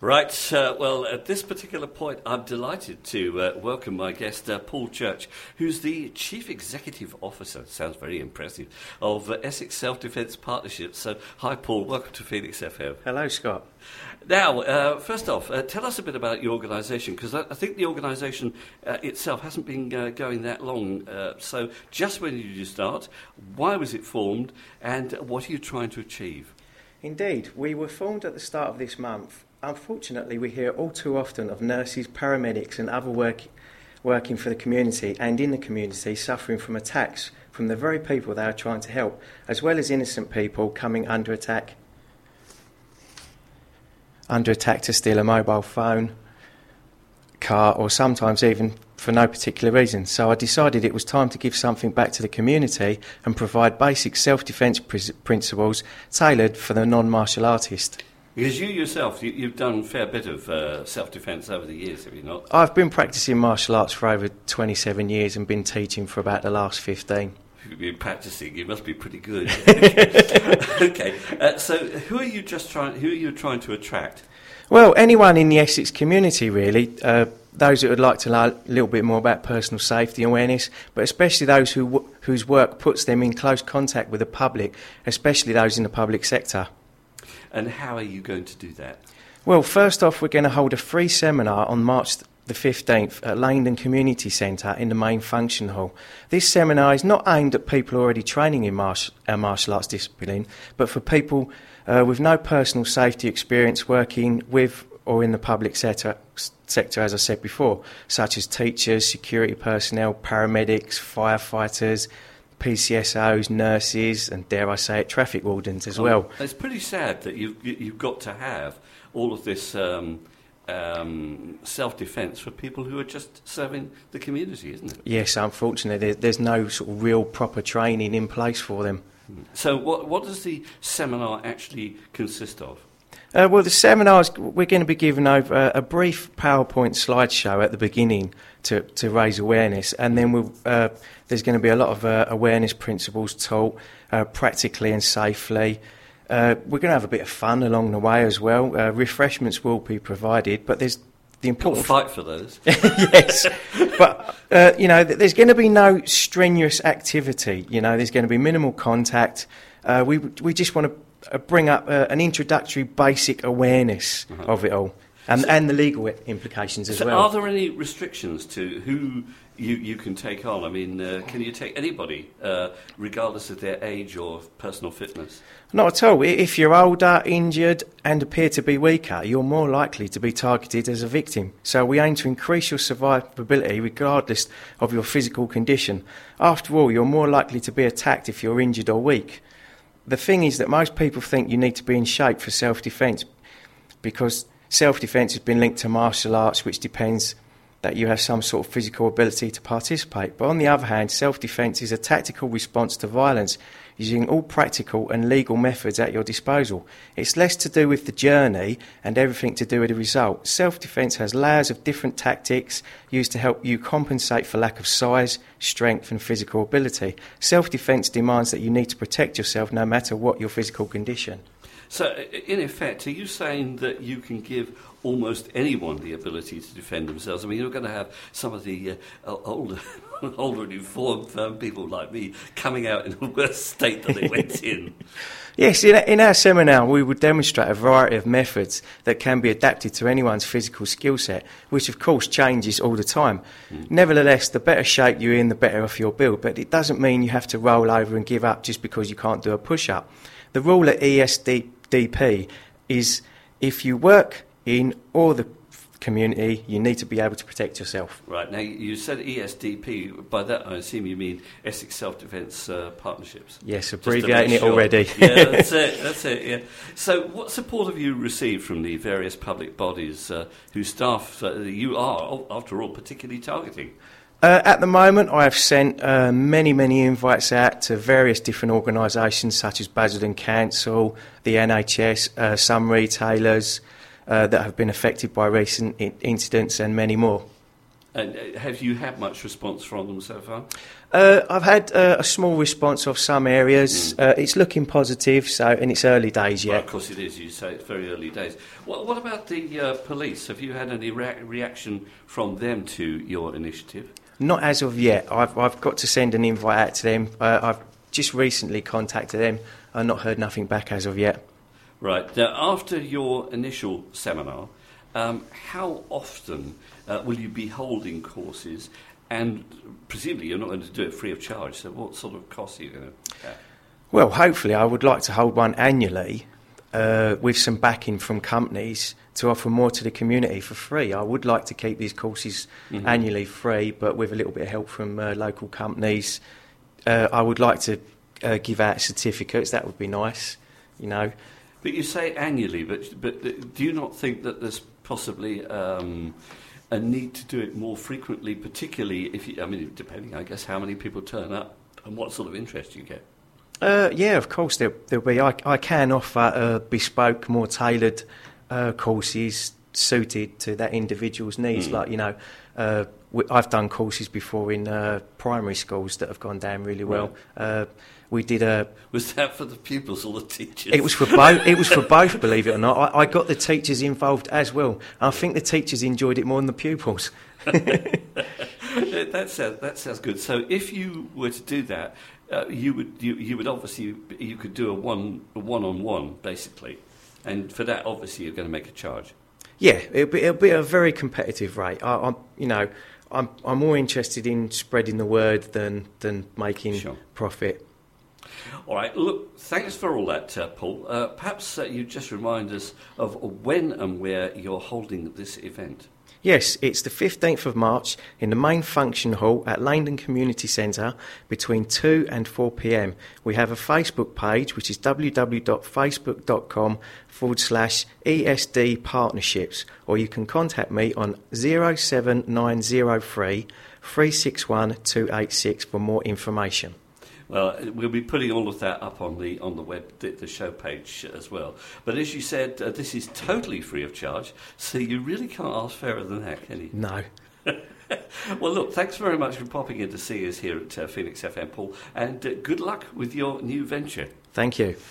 Right, well, at this particular point, I'm delighted to welcome my guest, Paul Church, who's the Chief Executive Officer, sounds very impressive, of Essex Self-Defence Partnerships. So, hi, Paul, welcome to Phoenix FM. Hello, Scott. Now, first off, tell us a bit about your organisation, because I think the organisation itself hasn't been going that long. So, just when did you start? Why was it formed? And what are you trying to achieve? Indeed, we were formed at the start of this month. Unfortunately, we hear all too often of nurses, paramedics and other working for the community and in the community suffering from attacks from the very people they are trying to help, as well as innocent people coming under attack to steal a mobile phone, car, or sometimes even for no particular reason. So I decided it was time to give something back to the community and provide basic self-defence principles tailored for the non-martial artist. Because you yourself, you've done a fair bit of self-defence over the years, have you not? I've been practising martial arts for over 27 years and been teaching for about the last 15. You've been practising, you must be pretty good. Okay, so who are you trying to attract? Well, anyone in the Essex community, really. Those that would like to learn a little bit more about personal safety awareness, but especially those whose work puts them in close contact with the public, especially those in the public sector. And how are you going to do that? Well, first off, we're going to hold a free seminar on March the 15th at Langdon Community Centre in the main function hall. This seminar is not aimed at people already training in martial arts discipline, but for people with no personal safety experience working with or in the public sector, as I said before, such as teachers, security personnel, paramedics, firefighters, PCSOs, nurses, and dare I say it, traffic wardens as well. It's pretty sad that you've got to have all of this self-defence for people who are just serving the community, isn't it? Yes, unfortunately, there's no sort of real proper training in place for them. So what does the seminar actually consist of? Well, the seminars, we're going to be giving over a brief PowerPoint slideshow at the beginning to raise awareness, and then there's going to be a lot of awareness principles taught practically and safely. We're going to have a bit of fun along the way as well. Refreshments will be provided, but there's the important... We'll fight for those. Yes, but, there's going to be no strenuous activity. There's going to be minimal contact. We just want to bring up an introductory basic awareness of it all and the legal implications as well. Are there any restrictions to who you can take on? I mean, can you take anybody, regardless of their age or personal fitness? Not at all. If you're older, injured and appear to be weaker, you're more likely to be targeted as a victim. So we aim to increase your survivability regardless of your physical condition. After all, you're more likely to be attacked if you're injured or weak. The thing is that most people think you need to be in shape for self-defence because self-defence has been linked to martial arts, which depends that you have some sort of physical ability to participate. But on the other hand, self-defence is a tactical response to violence, using all practical and legal methods at your disposal. It's less to do with the journey and everything to do with the result. Self-defence has layers of different tactics used to help you compensate for lack of size, strength and physical ability. Self-defence demands that you need to protect yourself no matter what your physical condition. So, in effect, are you saying that you can give almost anyone the ability to defend themselves? I mean, you're going to have some of the older and informed people like me coming out in a worse state than they went in. Yes, in our seminar we would demonstrate a variety of methods that can be adapted to anyone's physical skill set, which of course changes all the time. Nevertheless, the better shape you're in, the better off your build, but it doesn't mean you have to roll over and give up just because you can't do a push-up. The rule at ESDP is if you work in or the community, you need to be able to protect yourself. Right, now you said ESDP, by that I assume you mean Essex Self-Defence Partnerships. Yes, abbreviating it already. Yeah, that's it, yeah. So what support have you received from the various public bodies whose staff you are, after all, particularly targeting? At the moment, I have sent many invites out to various different organisations such as Basildon Council, the NHS, some retailers that have been affected by recent incidents and many more. And have you had much response from them so far? I've had a small response of some areas. It's looking positive, and it's early days yet. Well, of course it is. You say it's very early days. What about the police? Have you had any reaction from them to your initiative? Not as of yet. I've got to send an invite out to them. I've just recently contacted them. I've not heard nothing back as of yet. Right. Now, after your initial seminar, how often will you be holding courses? And presumably you're not going to do it free of charge, so what sort of costs are you going to have? Well, hopefully I would like to hold one annually with some backing from companies to offer more to the community for free. I would like to keep these courses annually free, but with a little bit of help from local companies. I would like to give out certificates. That would be nice, you know. But you say annually, but do you not think that there's possibly a need to do it more frequently, particularly if you, I mean, depending, I guess, how many people turn up and what sort of interest you get? Yeah, of course there'll be. I can offer bespoke, more tailored courses suited to that individual's needs. Like, you know, I've done courses before in primary schools that have gone down really well. Right. We did a. Was that for the pupils or the teachers? It was for both. It was for both. Believe it or not, I got the teachers involved as well. I think the teachers enjoyed it more than the pupils. That sounds good. So, if you were to do that, you would obviously you could do a one-on-one basically, and for that obviously you're going to make a charge. Yeah, it'll be a very competitive rate. I'm more interested in spreading the word than making profit. All right, look, thanks for all that, Paul. Perhaps you just remind us of when and where you're holding this event. Yes, it's the 15th of March in the main function hall at Langdon Community Centre between 2 and 4 p.m. We have a Facebook page, which is www.facebook.com/ESD Partnerships, or you can contact me on 07903 361 286 for more information. Well, we'll be putting all of that up on the web, the show page as well. But as you said, this is totally free of charge, so you really can't ask fairer than that, can you? No. Well, look, thanks very much for popping in to see us here at Phoenix FM, Paul, and good luck with your new venture. Thank you.